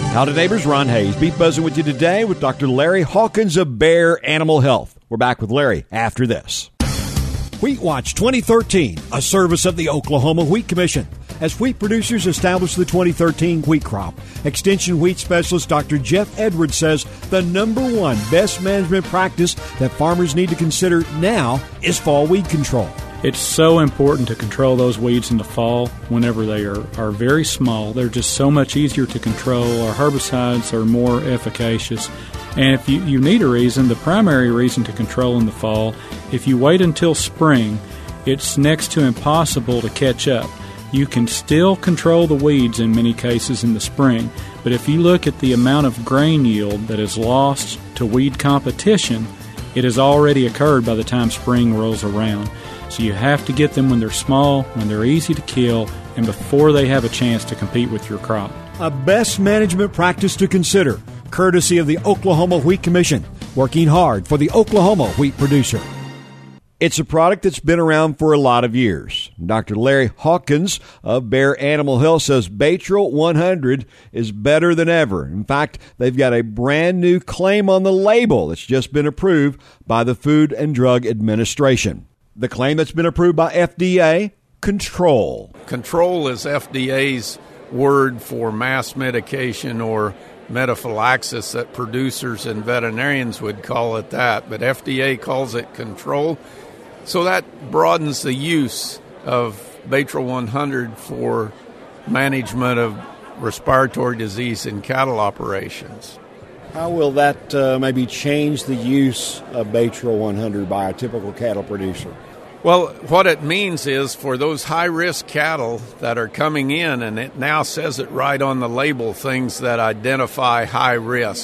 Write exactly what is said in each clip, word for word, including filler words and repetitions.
Howdy neighbors, Ron Hayes. Beef Buzzing with you today with Doctor Larry Hawkins of Bayer Animal Health. We're back with Larry after this. Wheat Watch twenty thirteen, a service of the Oklahoma Wheat Commission. As wheat producers establish the twenty thirteen wheat crop, Extension Wheat Specialist Doctor Jeff Edwards says the number one best management practice that farmers need to consider now is fall weed control. It's so important to control those weeds in the fall whenever they are, are very small. They're just so much easier to control. Our herbicides are more efficacious. And if you, you need a reason, the primary reason to control in the fall, if you wait until spring, it's next to impossible to catch up. You can still control the weeds in many cases in the spring, but if you look at the amount of grain yield that is lost to weed competition, it has already occurred by the time spring rolls around. So you have to get them when they're small, when they're easy to kill, and before they have a chance to compete with your crop. A best management practice to consider, courtesy of the Oklahoma Wheat Commission, working hard for the Oklahoma wheat producer. It's a product that's been around for a lot of years. Doctor Larry Hawkins of Bayer Animal Health says Baytril one hundred is better than ever. In fact, they've got a brand new claim on the label that's just been approved by the Food and Drug Administration. The claim that's been approved by F D A, control. Control is F D A's word for mass medication or metaphylaxis that producers and veterinarians would call it that, but F D A calls it control. So that broadens the use of Baytril one hundred for management of respiratory disease in cattle operations. How will that uh, maybe change the use of Baytril one hundred by a typical cattle producer? Well, what it means is for those high-risk cattle that are coming in, and it now says it right on the label, things that identify high risk.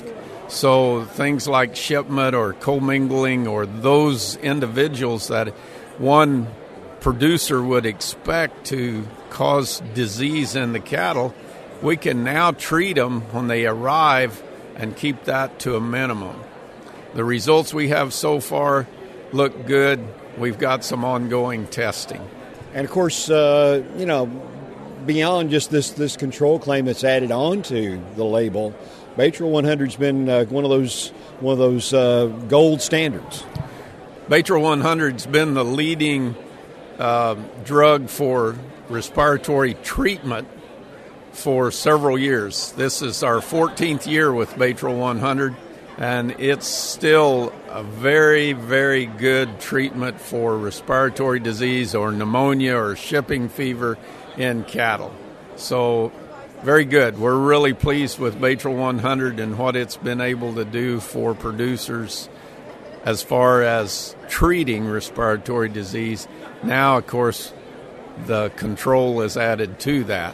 So things like shipment or commingling or those individuals that one producer would expect to cause disease in the cattle, we can now treat them when they arrive and keep that to a minimum. The results we have so far look good. We've got some ongoing testing. And, of course, uh, you know, beyond just this, this control claim that's added on to the label, Baytril one hundred's been uh, one of those one of those uh, gold standards. Baytril one hundred's been the leading uh, drug for respiratory treatment for several years. This is our fourteenth year with Baytril one hundred, and it's still a very, very good treatment for respiratory disease or pneumonia or shipping fever in cattle. So very good. We're really pleased with Baytril one hundred and what it's been able to do for producers as far as treating respiratory disease. Now, of course, the control is added to that.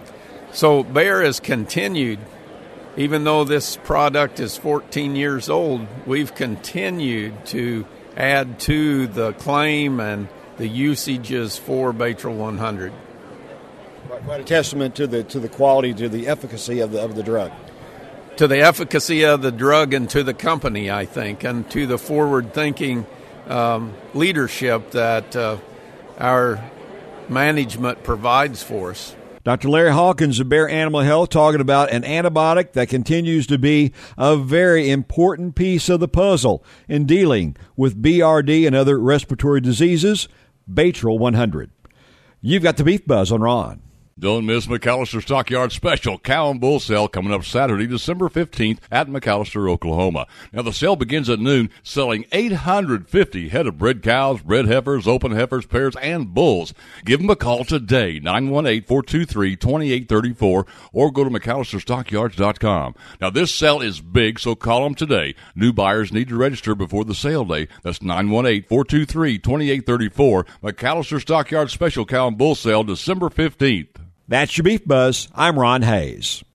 So Bayer has continued. Even though this product is fourteen years old, we've continued to add to the claim and the usages for Baytril one hundred. Quite a testament to the to the quality, to the efficacy of the of the drug. To the efficacy of the drug and to the company, I think, and to the forward-thinking um, leadership that uh, our management provides for us. Doctor Larry Hawkins of Bayer Animal Health talking about an antibiotic that continues to be a very important piece of the puzzle in dealing with B R D and other respiratory diseases, Baytril one hundred. You've got the Beef Buzz on Ron. Don't miss McAllister Stockyard Special Cow and Bull Sale coming up Saturday, December fifteenth at McAllister, Oklahoma. Now, the sale begins at noon, selling eight hundred fifty head of bred cows, bred heifers, open heifers, pairs, and bulls. Give them a call today, nine one eight, four two three, two eight three four, or go to McAllister Stockyards dot com. Now, this sale is big, so call them today. New buyers need to register before the sale day. That's nine one eight, four two three, two eight three four. McAllister Stockyard Special Cow and Bull Sale, December fifteenth. That's your Beef Buzz. I'm Ron Hayes.